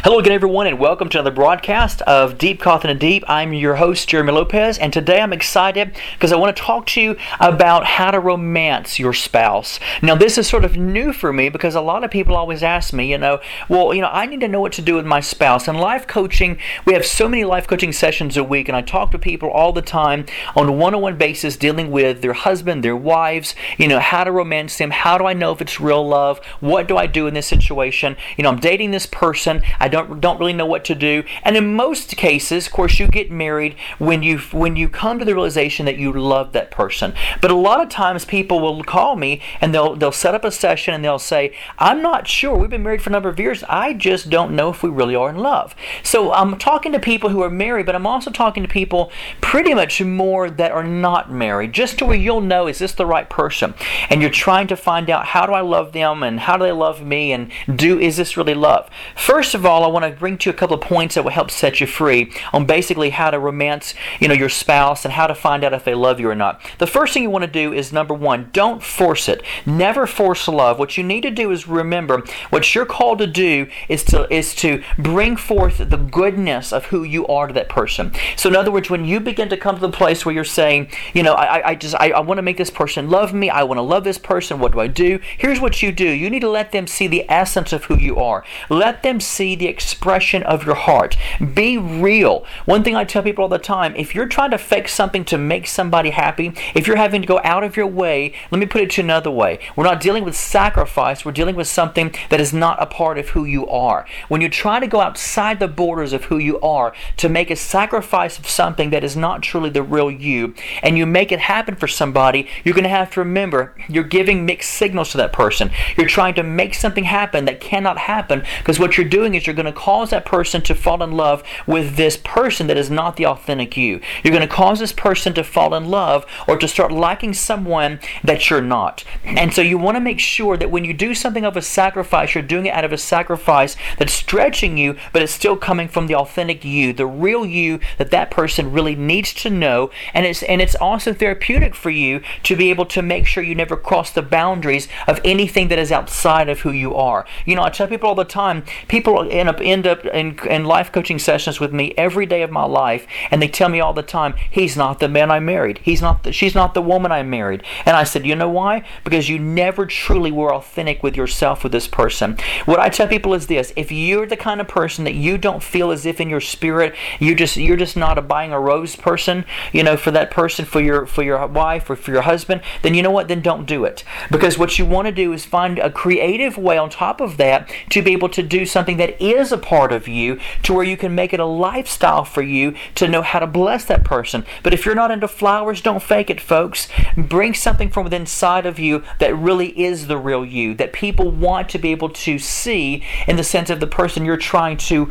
Hello again, everyone, and welcome to another broadcast of Deep Caught in the Deep. I'm your host, Jeremy Lopez, and today I'm excited because I want to talk to you about how to romance your spouse. Now, this is sort of new for me because a lot of people always ask me, I need to know what to do with my spouse. And life coaching, we have so many life coaching sessions a week, and I talk to people all the time on a one-on-one basis dealing with their husband, their wives, how to romance them, how do I know if it's real love, what do I do in this situation, I'm dating this person, I don't really know what to do. And in most cases, of course, you get married when you come to the realization that you love that person. But a lot of times people will call me and they'll set up a session and they'll say, I'm not sure, we've been married for a number of years, I just don't know if we really are in love. So I'm talking to people who are married, but I'm also talking to people pretty much more that are not married, just to where you'll know, is this the right person? And you're trying to find out, how do I love them and how do they love me, and is this really love? First of all, I want to bring to you a couple of points that will help set you free on basically how to romance, your spouse and how to find out if they love you or not. The first thing you want to do is, number one, don't force it. Never force love. What you need to do is remember what you're called to do is to bring forth the goodness of who you are to that person. So in other words, when you begin to come to the place where you're saying, I want to make this person love me, I want to love this person, what do I do? Here's what you do. You need to let them see the essence of who you are. Let them see the expression of your heart. Be real. One thing I tell people all the time, if you're trying to fake something to make somebody happy, if you're having to go out of your way, let me put it to another way. We're not dealing with sacrifice, we're dealing with something that is not a part of who you are. When you try to go outside the borders of who you are to make a sacrifice of something that is not truly the real you, and you make it happen for somebody, you're going to have to remember you're giving mixed signals to that person. You're trying to make something happen that cannot happen, because what you're doing is you're going to cause that person to fall in love with this person that is not the authentic you. You're going to cause this person to fall in love or to start liking someone that you're not. And so you want to make sure that when you do something of a sacrifice, you're doing it out of a sacrifice that's stretching you, but it's still coming from the authentic you, the real you that person really needs to know. And it's also therapeutic for you to be able to make sure you never cross the boundaries of anything that is outside of who you are. I tell people all the time, people end up in life coaching sessions with me every day of my life, and they tell me all the time, he's not the man I married. She's not the woman I married. And I said, you know why? Because you never truly were authentic with yourself with this person. What I tell people is this: if you're the kind of person that you don't feel as if in your spirit you're just not a buying a rose person, for that person, for your wife or for your husband, then you know what? Then don't do it. Because what you want to do is find a creative way on top of that to be able to do something that is a part of you, to where you can make it a lifestyle for you to know how to bless that person. But if you're not into flowers, don't fake it, folks. Bring something from within inside of you that really is the real you, that people want to be able to see, in the sense of the person you're trying to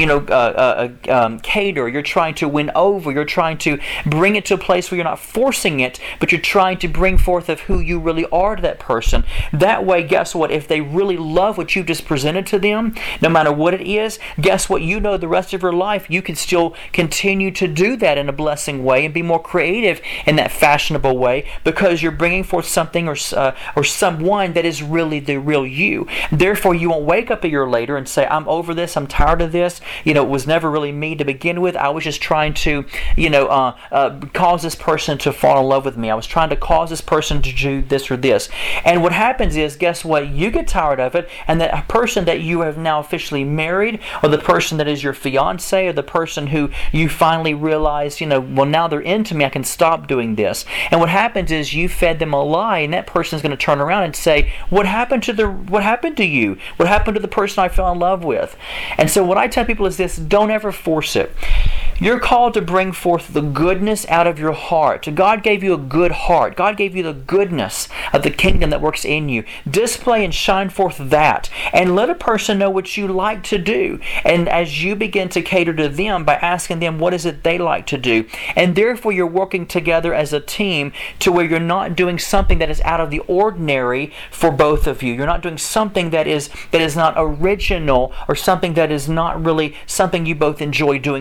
cater, you're trying to win over, you're trying to bring it to a place where you're not forcing it, but you're trying to bring forth of who you really are to that person. That way, guess what? If they really love what you just presented to them, no matter what it is, guess what? The rest of your life, you can still continue to do that in a blessing way and be more creative in that fashionable way, because you're bringing forth something or someone that is really the real you. Therefore, you won't wake up a year later and say, I'm over this, I'm tired of this, it was never really me to begin with, I was just trying to cause this person to fall in love with me, I was trying to cause this person to do this or this. And what happens is, guess what? You get tired of it, and that person that you have now officially married, or the person that is your fiance, or the person who you finally realize, now they're into me, I can stop doing this. And what happens is you fed them a lie, and that person is going to turn around and say, what happened to you? What happened to the person I fell in love with? And so what I tell people is this: don't ever force it. You're called to bring forth the goodness out of your heart. God gave you a good heart. God gave you the goodness of the kingdom that works in you. Display and shine forth that, and let a person know what you like to do. And as you begin to cater to them by asking them what is it they like to do, and therefore you're working together as a team to where you're not doing something that is out of the ordinary for both of you. You're not doing something that is not original, or something that is not really something you both enjoy doing together.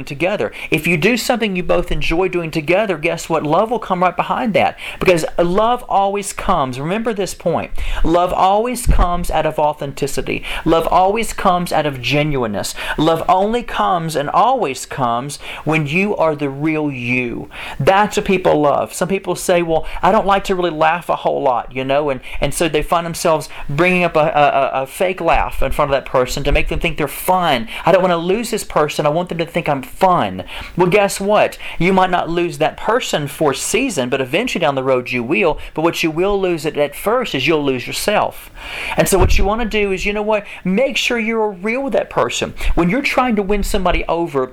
together. If you do something you both enjoy doing together, guess what? Love will come right behind that. Because love always comes, remember this point, love always comes out of authenticity. Love always comes out of genuineness. Love only comes and always comes when you are the real you. That's what people love. Some people say, well, I don't like to really laugh a whole lot, and so they find themselves bringing up a fake laugh in front of that person to make them think they're fun. I don't want to lose this person. I want them to think I'm fun. Well, guess what? You might not lose that person for a season, but eventually down the road you will. But what you will lose at first is you'll lose yourself. And so what you want to do is, make sure you're real with that person. When you're trying to win somebody over,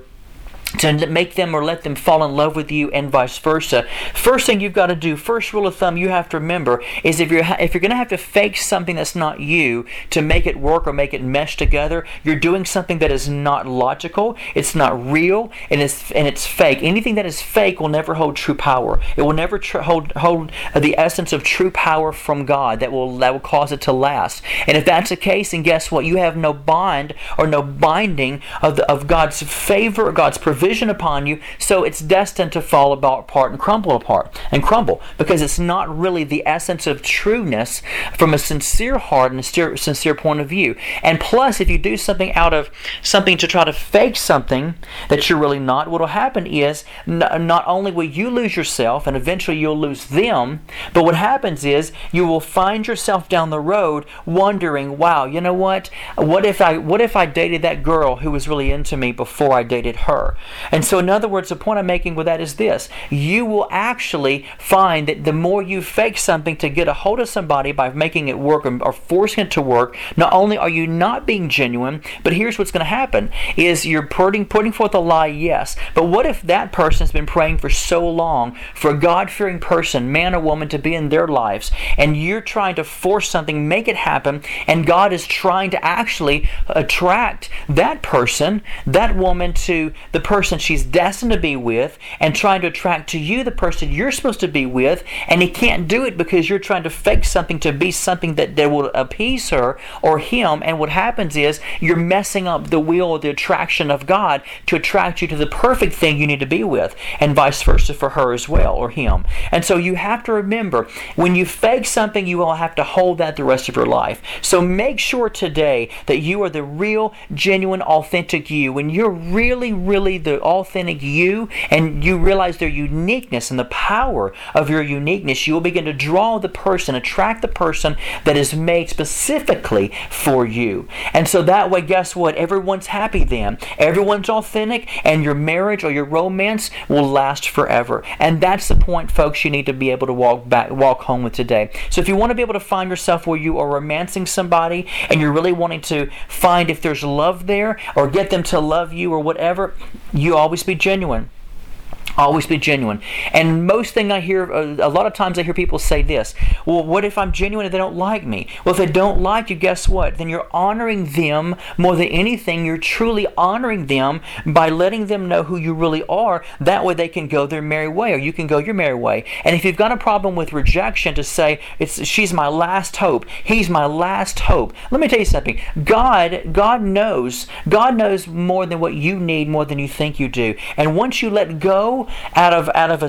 to make them or let them fall in love with you and vice versa, first thing you've got to do, first rule of thumb you have to remember is if you're going to have to fake something that's not you to make it work or make it mesh together, you're doing something that is not logical, it's not real, and it's fake. Anything that is fake will never hold true power. It will never hold the essence of true power from God that will cause it to last. And if that's the case, then guess what? You have no bond or no binding of God's favor or God's provision upon you, so it's destined to fall apart and crumble because it's not really the essence of trueness from a sincere heart and a sincere point of view. And plus, if you do something out of something to try to fake something that you're really not, what will happen is not only will you lose yourself and eventually you'll lose them, but what happens is you will find yourself down the road wondering, wow, you know what if I dated that girl who was really into me before I dated her? And so in other words, the point I'm making with that is this: you will actually find that the more you fake something to get a hold of somebody by making it work or forcing it to work, not only are you not being genuine, but here's what's going to happen is you're putting forth a lie, yes. But what if that person's been praying for so long for a God-fearing person, man or woman, to be in their lives, and you're trying to force something, make it happen, and God is trying to actually attract that person, that woman, to the person she's destined to be with, and trying to attract to you the person you're supposed to be with, and he can't do it because you're trying to fake something to be something that will appease her or him. And what happens is you're messing up the wheel or the attraction of God to attract you to the perfect thing you need to be with, and vice versa for her as well, or him. And so you have to remember, when you fake something, you will have to hold that the rest of your life. So make sure today that you are the real, genuine, authentic you. When you're really, really the authentic you, and you realize their uniqueness and the power of your uniqueness, you will begin to draw the person, attract the person that is made specifically for you. And so that way, guess what? Everyone's happy then. Everyone's authentic, and your marriage or your romance will last forever. And that's the point, folks, you need to be able to walk home with today. So if you want to be able to find yourself where you are romancing somebody and you're really wanting to find if there's love there or get them to love you or whatever, you always be genuine. Always be genuine. And most thing I hear, a lot of times I hear people say this: well, what if I'm genuine and they don't like me? Well, if they don't like you, guess what? Then you're honoring them more than anything. You're truly honoring them by letting them know who you really are. That way they can go their merry way, or you can go your merry way. And if you've got a problem with rejection, to say, she's my last hope, he's my last hope. Let me tell you something. God knows more than what you need, more than you think you do. And once you let go out of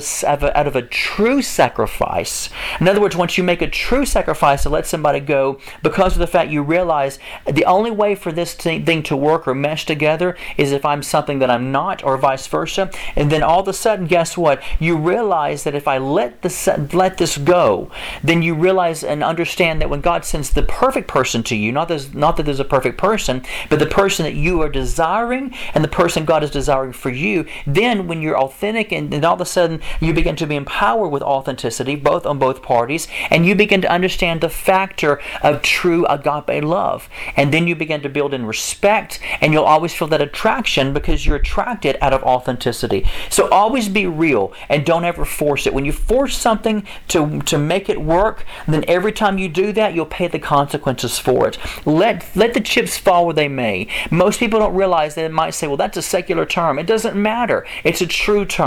a true sacrifice. In other words, once you make a true sacrifice to let somebody go, because of the fact you realize the only way for this thing to work or mesh together is if I'm something that I'm not, or vice versa. And then all of a sudden, guess what? You realize that if I let this go, then you realize and understand that when God sends the perfect person to you, not that there's a perfect person, but the person that you are desiring and the person God is desiring for you, then when you're authentic, and all of a sudden you begin to be empowered with authenticity on both parties, and you begin to understand the factor of true agape love. And then you begin to build in respect, and you'll always feel that attraction because you're attracted out of authenticity. So always be real, and don't ever force it. When you force something to make it work, then every time you do that, you'll pay the consequences for it. Let the chips fall where they may. Most people don't realize that. It might say, well, that's a secular term. It doesn't matter. It's a true term.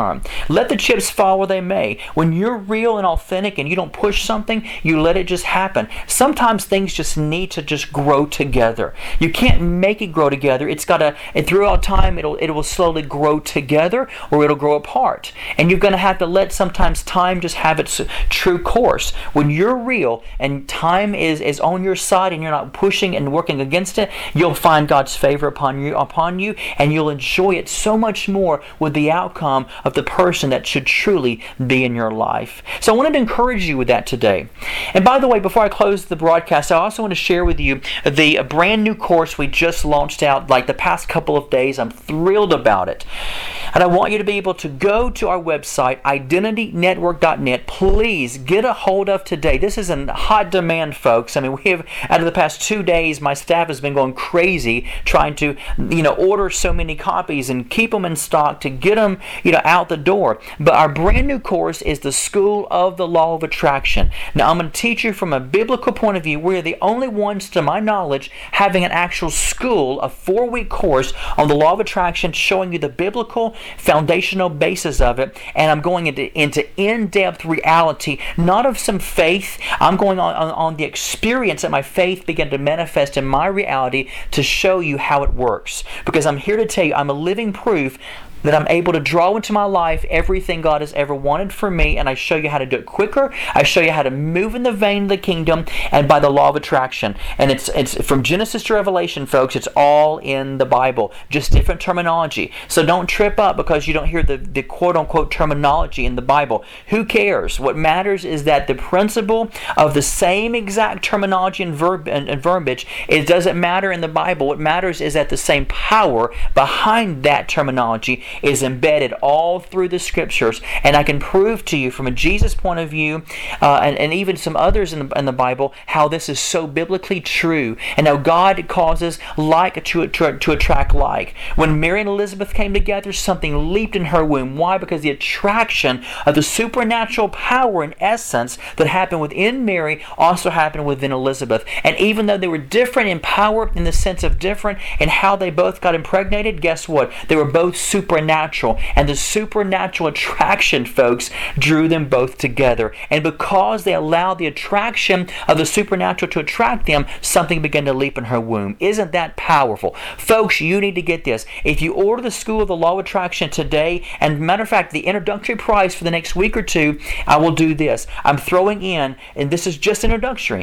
term. Let the chips fall where they may. When you're real and authentic and you don't push something, you let it just happen. Sometimes things just need to just grow together. You can't make it grow together. It's got to, and throughout time, it will slowly grow together or it'll grow apart. And you're going to have to let sometimes time just have its true course. When you're real and time is on your side and you're not pushing and working against it, you'll find God's favor upon you, and you'll enjoy it so much more with the outcome of the person that should truly be in your life. So I wanted to encourage you with that today. And by the way, before I close the broadcast, I also want to share with you the brand new course we just launched out like the past couple of days. I'm thrilled about it. And I want you to be able to go to our website, identitynetwork.net. Please get a hold of today. This is in hot demand, folks. I mean, we have, out of the past 2 days, my staff has been going crazy trying to, order so many copies and keep them in stock to get them, out the door. But our brand new course is the School of the Law of Attraction. Now, I'm going to teach you from a biblical point of view. We're the only ones, to my knowledge, having an actual school, a 4-week course on the Law of Attraction, showing you the biblical foundational basis of it. And I'm going into in-depth reality, not of some faith. I'm going on the experience that my faith began to manifest in my reality to show you how it works. Because I'm here to tell you, I'm a living proof that I'm able to draw into my life everything God has ever wanted for me, and I show you how to do it quicker. I show you how to move in the vein of the kingdom and by the law of attraction. And it's from Genesis to Revelation, folks. It's all in the Bible, just different terminology. So don't trip up because you don't hear the quote-unquote terminology in the Bible. Who cares? What matters is that the principle of the same exact terminology and verbiage, it doesn't matter in the Bible. What matters is that the same power behind that terminology is embedded all through the Scriptures, and I can prove to you from a Jesus point of view, and even some others in the Bible, how this is so biblically true, and how God causes like to attract like. When Mary and Elizabeth came together, something leaped in her womb. Why? Because the attraction of the supernatural power and essence that happened within Mary also happened within Elizabeth. And even though they were different in power, in the sense of different in how they both got impregnated, guess what? They were both supernatural, and the supernatural attraction, folks, drew them both together. And because they allowed the attraction of the supernatural to attract them, something began to leap in her womb. Isn't that powerful? Folks, you need to get this. If you order the School of the Law of Attraction today, and matter of fact, the introductory price for the next week or two, I will do this. I'm throwing in, and this is just introductory.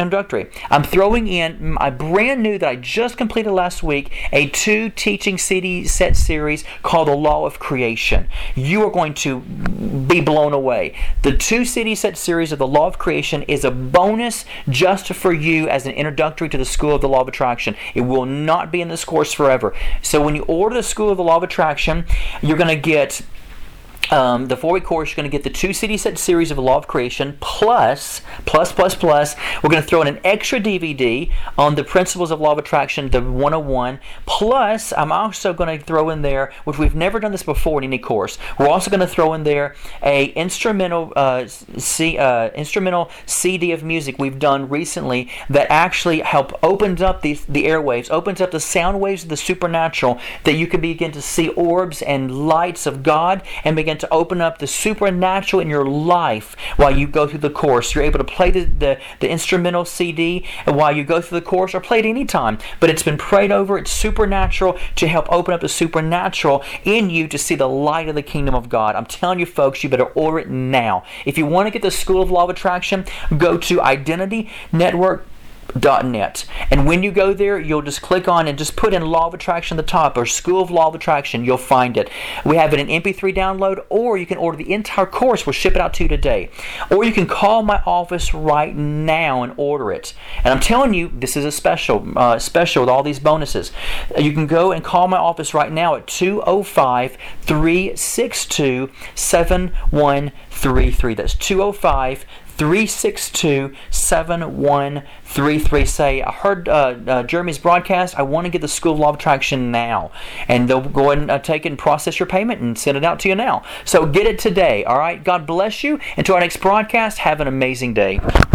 I'm throwing in my brand new that I just completed last week, a 2 teaching CD set series called The Law of Creation. You are going to be blown away. The 2 CD set series of The Law of Creation is a bonus just for you as an introductory to the School of the Law of Attraction. It will not be in this course forever. So when you order the School of the Law of Attraction, you're going to get the 4-week course. You're going to get the 2 CD set series of the Law of Creation, plus, we're going to throw in an extra DVD on the Principles of Law of Attraction, the 101. Plus, I'm also going to throw in there, which we've never done this before in any course, we're also going to throw in there a instrumental CD of music we've done recently that actually opens up the airwaves, opens up the sound waves of the supernatural, that you can begin to see orbs and lights of God and begin to open up the supernatural in your life while you go through the course. You're able to play the instrumental CD while you go through the course, or play it anytime. But it's been prayed over. It's supernatural to help open up the supernatural in you to see the light of the kingdom of God. I'm telling you, folks, you better order it now. If you want to get the School of Law of Attraction, go to identitynetwork.net. And when you go there, you'll just click on and just put in Law of Attraction at the top, or School of Law of Attraction. You'll find it. We have it in MP3 download, or you can order the entire course. We'll ship it out to you today. Or you can call my office right now and order it. And I'm telling you, this is a special with all these bonuses. You can go and call my office right now at 205-362-7133. That's 205-362-7133. Say, I heard Jeremy's broadcast. I want to get the School of Law of Attraction now. And they'll go ahead and take it and process your payment and send it out to you now. So get it today, all right? God bless you. Until our next broadcast, have an amazing day.